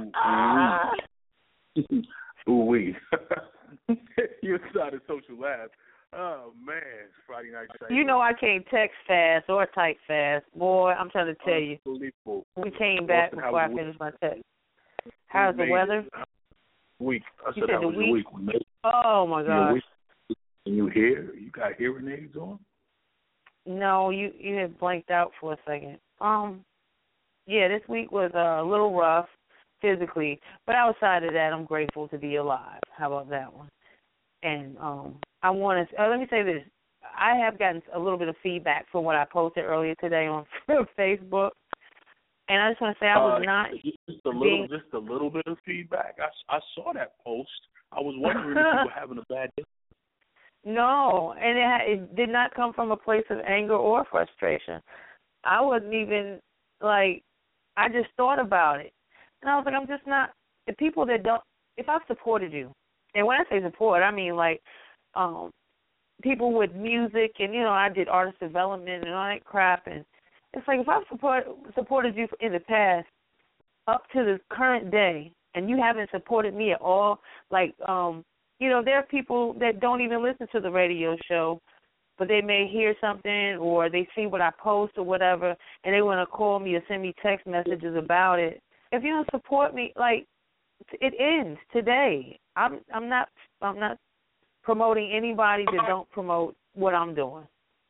Ooh Wee. Ooh Wee. You started social laugh. Oh, man. It's Friday night. You know I can't text fast or type fast. Boy, I'm trying to tell you. Unbelievable. We came back Austin, before I finished my text. How's the weather? Week. I you said, said how the was week? your week? Oh, my gosh. Can you hear? You got hearing aids on? No, you, you had blanked out for a second. Um, Yeah, this week was uh, a little rough physically, but outside of that, I'm grateful to be alive. How about that one? And um, I want to uh, let me say this: I have gotten a little bit of feedback from what I posted earlier today on Facebook, and I just want to say I was uh, not just a little, being, just a little bit of feedback. I, I saw that post. I was wondering if you were having a bad day. No, and it, ha- it did not come from a place of anger or frustration. I wasn't even like I just thought about it, and I was like, I'm just not the people that don't. If I've supported you. And when I say support, I mean, like, um, people with music, and you know, I did artist development and all that crap, and it's like if I've support, supported you in the past up to the current day, and you haven't supported me at all, like, um, you know, there are people that don't even listen to the radio show, but they may hear something or they see what I post or whatever, and they want to call me or send me text messages about it. If you don't support me, like, it ends today. I'm I'm not I'm not promoting anybody that don't promote what I'm doing.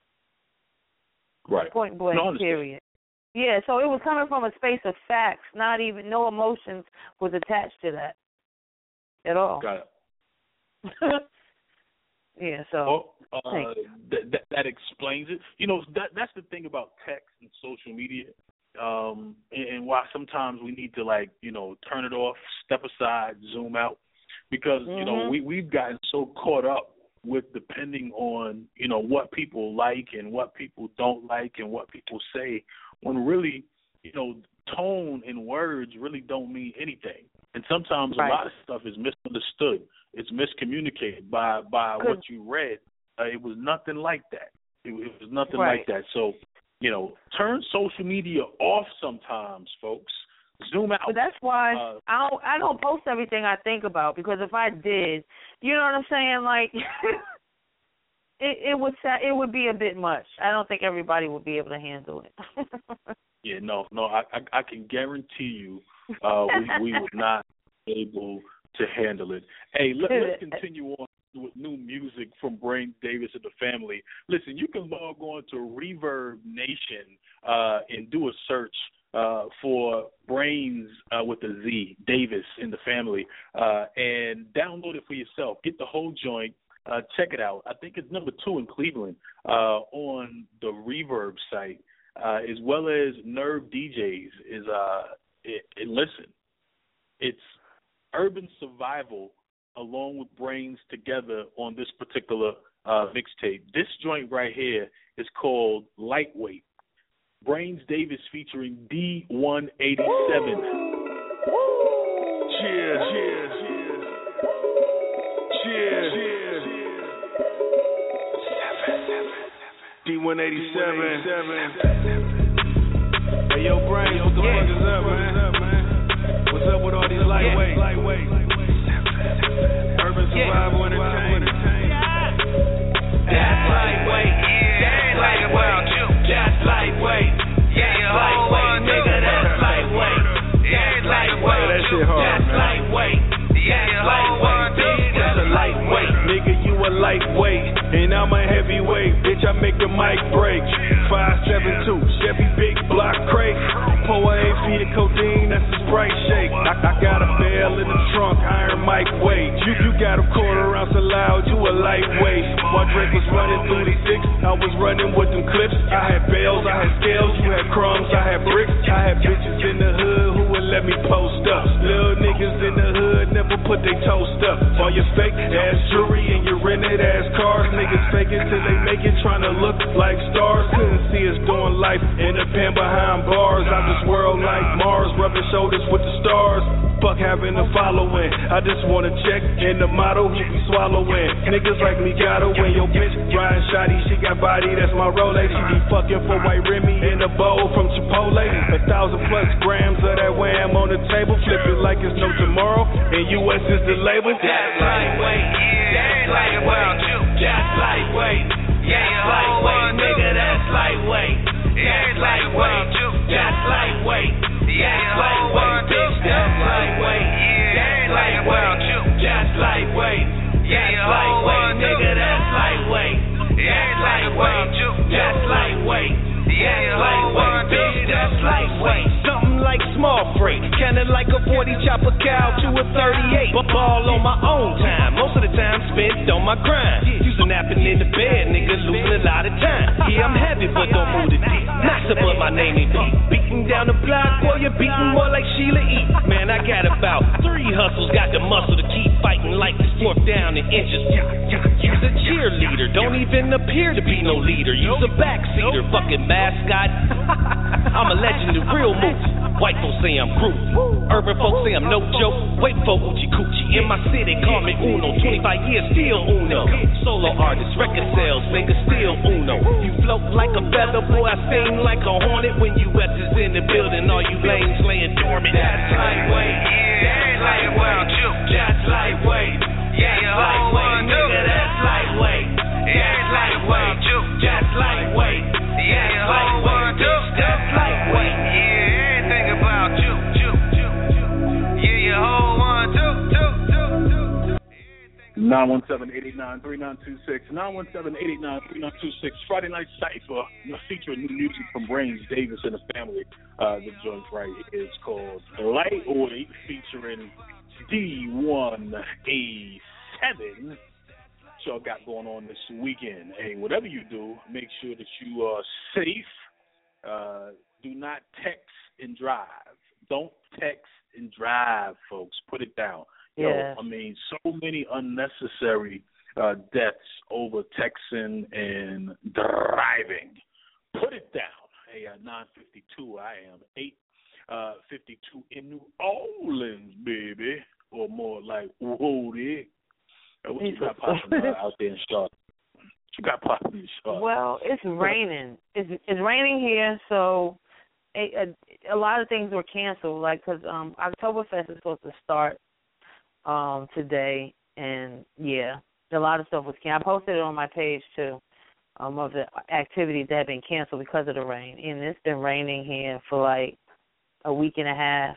Right. Point blank, no, period. Yeah, so it was coming from a space of facts, not even, no emotions was attached to that at all. Got it. Yeah, so. Well, uh, that, that, that explains it. You know, that that's the thing about text and social media, um, and, and why sometimes we need to, like, you know, turn it off, step aside, zoom out, because, mm-hmm. you know, we, we've gotten so caught up with depending on, you know, what people like and what people don't like and what people say, when really, you know, tone and words really don't mean anything. And sometimes right. a lot of stuff is misunderstood. It's miscommunicated by, by what you read. Uh, it was nothing like that. It, it was nothing right. like that. So, you know, turn social media off sometimes, folks. Zoom out. But that's why uh, I don't, I don't post everything I think about, because if I did, you know what I'm saying? Like, it, it would it would be a bit much. I don't think everybody would be able to handle it. yeah, no, no, I, I, I can guarantee you uh, we, we would not be able to handle it. Hey, let, let's continue on with new music from Brains Davis and the family. Listen, you can log on to Reverb Nation uh, and do a search Uh, for Brains uh, with a Z, Davis and the family, uh, and download it for yourself. Get the whole joint. Uh, check it out. I think it's number two in Cleveland uh, on the Reverb site, uh, as well as Nerve D Js. Is uh, it, it, listen, it's urban survival along with Brains together on this particular uh, mixtape. This joint right here is called Lightweight. Brains Davis featuring D one eighty-seven. Cheers, cheers, cheers, cheers, cheers. D one eighty-seven. Hey, yo, Brains, what the fuck is up, man? What's up with all these lightweight? Lightweight. Urban survival entertainment. That's lightweight. That's lightweight. That's lightweight. Yeah, lightweight, nigga, that's lightweight. Yeah, lightweight. That shit hard, that's man. lightweight. Yeah, lightweight, bitch, that's a lightweight. Nigga, you a lightweight, and I'm a heavyweight. Bitch, I make the mic break. five seven two, Chevy big block crate. Pour eight feet of codeine, that's a Sprite shake. I, I got a bell in the trunk, iron mic weight. You, you got a quarter ounce of loud, you a lightweight. While Drake was running through the six, I was running with them clips. I had bells, I had scales, you had crumbs, I had bricks. I had bitches in the hood who would let me post up. Little niggas in the hood never put they toast up. All your fake ass jewelry and your rented ass cars. Niggas fake it till they make it, trying to look like stars. Couldn't see us doing life in a pen behind bars. I just whirl like Mars, rubbing shoulders with the stars. Fuck having a following, I just wanna check in the motto he be swallowing. Niggas like me gotta win. Your bitch riding shoddy, she got body, that's my Rolex. She be fucking for white Remy in a bowl from Chipotle. A thousand plus grams of that wham on the table, flip it like it's no tomorrow. And U S is the label. That's lightweight, that's lightweight, that's lightweight. Yeah, lightweight, nigga, that's lightweight. That's lightweight, that's lightweight. That's lightweight, bitch, that's lightweight. That's lightweight, that's lightweight. That's lightweight, nigga, that's lightweight. That's lightweight, that's lightweight. That's lightweight, bitch, that's lightweight. Something like small freight, kinda like a forty chopper cow to a thirty-eight. But ball on my own time, most of the time spent on my grind. Used to napping in the bed, nigga, losing a lot of time. Yeah, I'm heavy, but don't move the dick. Master, but my name ain't Pete. Beating down the block, boy, you're beating more like Sheila E. Man, I got about three hustles, got the muscle to keep fighting like this fourth down in inches. You's a cheerleader, don't even appear to be no leader. You's a backseater, fucking mascot. I'm a legend, the real moves. White folks say I'm groovy. Urban folks say I'm no joke. Wait for Uchi Coochie. In my city, call me Uno. twenty-five years, still Uno. Solo artist, record sales, nigga, still Uno. You float like a feather, boy, I sing like a hornet. When you West is in the building, all you lanes laying dormant. That's lightweight, that's lightweight, that's lightweight, that's lightweight, nigga, that's lightweight, that's lightweight, that's lightweight, that's lightweight, that's lightweight. Yeah, everything about you, you, you, you. Yeah, your whole one, two, two, two, two. nine one seven, eight eight nine, three nine two six, nine one seven, eight eight nine, three nine two six. Friday Night Cypher, featuring new music from Brains Davis and the family. Uh, the joint right is called Lightweight, featuring D one A seven. Y'all got going on this weekend. Hey, whatever you do, make sure that you are safe. Uh, do not text and drive. Don't text and drive, folks. Put it down. Yeah. Yo, I mean, so many unnecessary uh, deaths over texting and driving. Put it down. Hey, at nine fifty-two, I am eight fifty-two in New Orleans, baby, or more like Woody. What you got popping uh, out there in Charlotte? What you got popping in Charlotte? Well, it's raining. It's it's raining here, so a, a, a lot of things were canceled. Like, cause um, Oktoberfest is supposed to start um today, and yeah, a lot of stuff was canceled. I posted it on my page too, um, of the activities that have been canceled because of the rain, and it's been raining here for like a week and a half.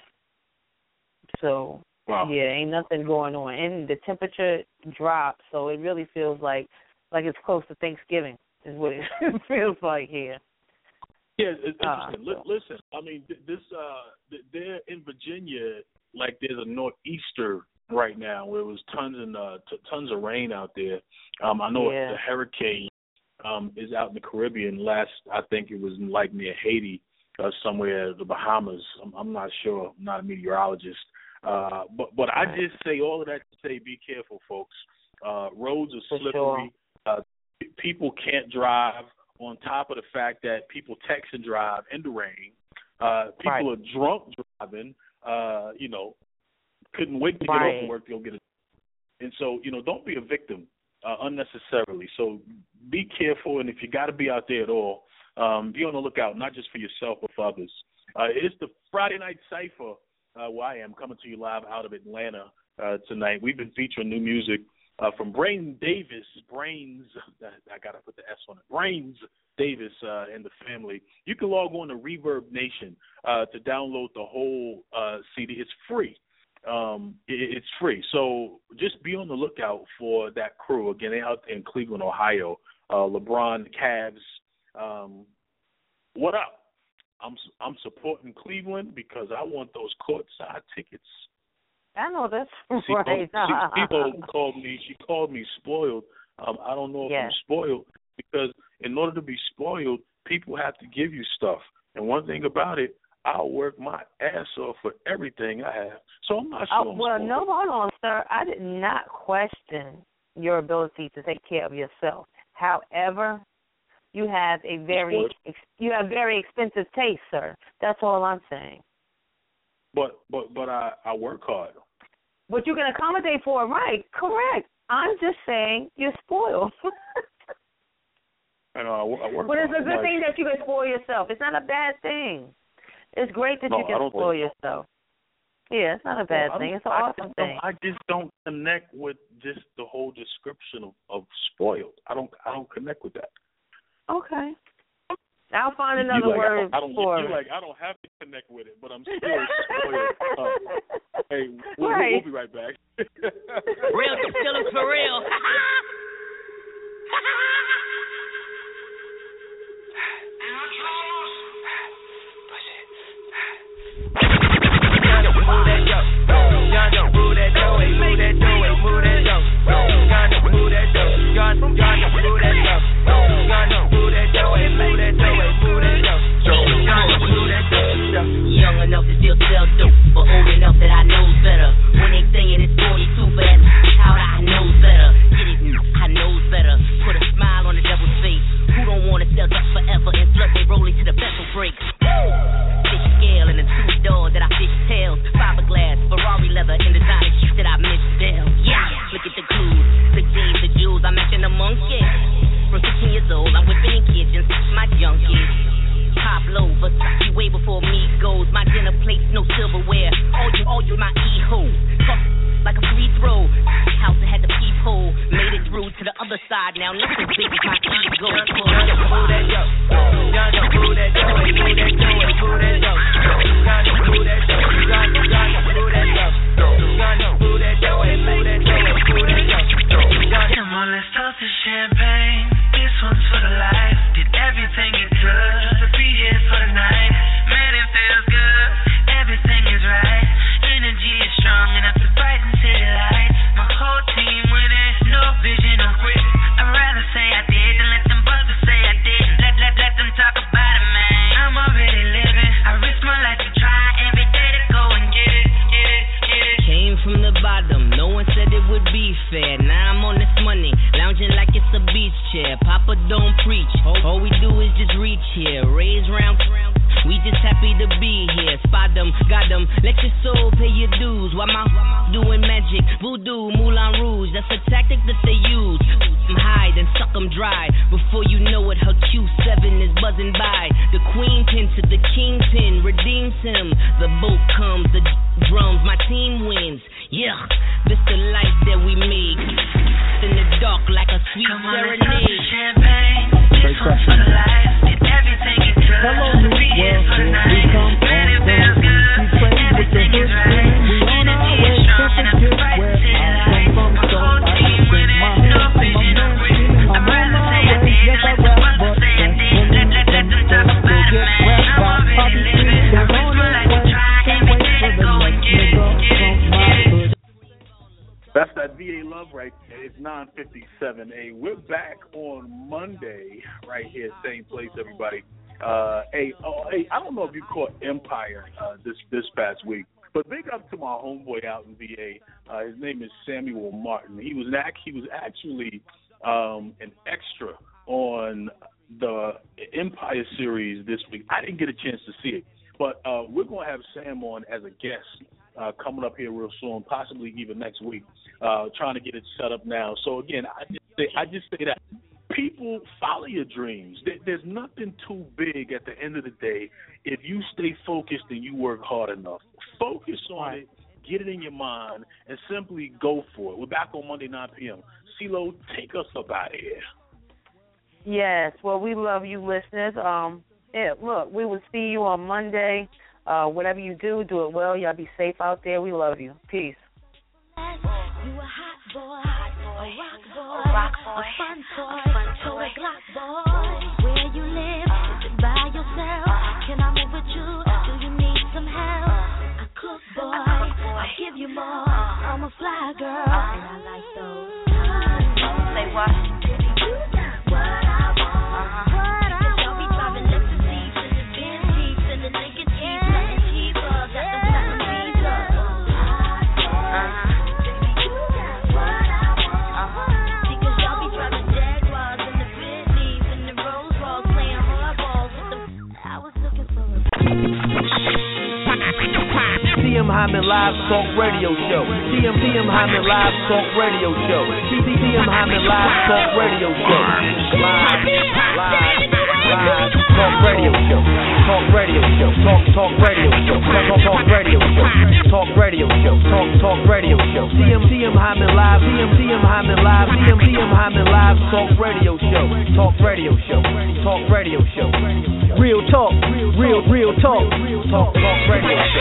So. Wow. Yeah, ain't nothing going on. And the temperature dropped, so it really feels like like it's close to Thanksgiving is what it feels like here. Yeah, it's uh, interesting. So. Listen, I mean, this uh, there in Virginia, like there's a nor'easter right now where it was tons and uh, t- tons of rain out there. Um, I know yeah. the hurricane um, is out in the Caribbean. Last, I think it was like near Haiti, uh, somewhere, the Bahamas. I'm, I'm not sure. I'm not a meteorologist. Uh, but but I just say all of that to say be careful, folks. Uh, roads are slippery. Sure. Uh, people can't drive. On top of the fact that people text and drive in the rain, uh, people right. are drunk driving. Uh, you know, couldn't wait to get right. off of work to go get it. And so you know, don't be a victim uh, unnecessarily. So be careful, and if you got to be out there at all, um, be on the lookout, not just for yourself but for others. Uh, it's the Friday Night Cypher. Uh, where I am coming to you live out of Atlanta uh, tonight. We've been featuring new music uh, from Brains Davis, Brains, I got to put the S on it, Brains Davis uh, and the family. You can log on to Reverb Nation uh, to download the whole uh, C D. It's free. Um, it, it's free. So just be on the lookout for that crew. Again, they're out there in Cleveland, Ohio. Uh, LeBron, Cavs. Um, what up? I'm I'm supporting Cleveland because I want those courtside tickets. I know that's see, right. See, people called me. She called me spoiled. Um, I don't know if yeah. I'm spoiled because in order to be spoiled, people have to give you stuff. And one thing about it, I'll work my ass off for everything I have. So I'm not sure. Oh, I'm well, spoiled. no, hold on, sir. I did not question your ability to take care of yourself. However, you have a very you have very expensive taste, sir. That's all I'm saying. But but but I, I work hard. But you can accommodate for it, right? Correct. I'm just saying you're spoiled. I know I, I work. But it's hard. a good like, thing that you can spoil yourself. It's not a bad thing. It's great that no, you can spoil think, yourself. Yeah, it's not a bad well, thing. It's an I awesome don't, thing. I just don't connect with just the whole description of, of spoiled. I don't I don't connect with that. Okay. I'll find another like, word I don't, for you it. like I don't have to connect with it, but I'm still spoiled. Uh, hey, we'll, right. we'll be right back. Real distillers for real. Young enough to still sell dope, but old enough that I know better. When they saying it's forty-two for that, how I know better. Get it, I know better. Put a smile on the devil's face. Who don't wanna sell drugs forever and flood they rolling to the vessel breaks? Fish scale and the two doors. plates, no silverware. All you, all you, my e-ho. Fuck like a free throw. House that had the peephole. Made it through to the other side. Now nothing big as my ego. Move that dough. Move that dough. Move that dough. Move that dough. Move that dough. Move that dough. Move that dough. Move that dough. Move that dough. Move that dough. Come on, let's toast to champagne. This one's for the life. Did everything it could just to be here for the night. Man, it feels good. Everything is right. Energy is strong enough to brighten city lights. My whole team winning. No vision of quit. I'd rather say I did than let them buzzers say I didn't. Let, let, let them talk about it, man. I'm already living. I risk my life to try every day to go and get it, get it, get it. Came from the bottom. No one said it would be fair. Now I'm on this money. Lounging like it's a beach chair. Papa don't preach. All we do is just reach here. Raise round. We just happy to be here. Spot them, got them. Let your soul pay your dues. While my doing magic, voodoo, Moulin Rouge. That's a tactic that they use. I'm high, then suck them dry. Before you know it, her Q seven is buzzing by. The queen pin to the kingpin redeems him. The boat comes, the drums, my team wins. Yeah, this the life that we make. In the dark like a sweet Come on, serenade. Champagne, this one's for the life. Did everything it could just to be here for the night. Man, it feels good. Everything is right. Energy is strong enough to brighten city lights. My whole team winning. No vision of quit. I'd rather say I did than let the buzzers say I did. Let, let, let them talk about it, man. I'm already living. I risk my life to try every day to go and get it, get it, get it. That's that V A love right there. It's nine fifty-seven. Hey, we're back on Monday right here, same place, everybody. Uh, hey, oh, hey, I don't know if you caught Empire uh, this this past week, but big up to my homeboy out in V A. Uh, his name is Samuel Martin. He was an act, he was actually um, an extra on the Empire series this week. I didn't get a chance to see it, but uh, we're going to have Sam on as a guest uh, coming up here real soon, possibly even next week. Uh, trying to get it set up now. So again, I just say, I just say that people follow your dreams. There's nothing too big at the end of the day if you stay focused and you work hard enough. Focus on it, get it in your mind, and simply go for it. We're back on Monday, nine p.m. CeeLo, take us up out of here. Yes, well, we love you, listeners. Um, yeah, look, we will see you on Monday. Uh, whatever you do, do it well. Y'all be safe out there. We love you. Peace. You a hot boy, a rock boy, a, rock boy, a fun toy, a fun toy, a Glock boy. Where you live, is it by yourself? Can I move with you? Do you need some help? I cook boy, I give you more. I'm a fly girl, and I like those. Say what? You got what I want. What I want. Y'all be driving Lexus Jeeps and the Benz Jeeps and the Lincoln Jeeps, nothing cheaper. Got the platinum visa. Uh-huh. T M Hyman Live Talk Radio Show. T M T M Hyman Live Talk Radio Show. T M Hyman Live Talk Radio Show. Live, live, live Talk Radio Show. Talk Radio Show. Talk Talk Radio Show. Talk Talk Radio Show. Talk Radio Show. Talk Talk Radio Show. T M T M Hyman Live. T M T M Hyman Live. T M T M Hyman Live Talk Radio Show. Talk Radio Show. Talk Radio Show. Real talk. Real real talk. Talk Talk Radio Show.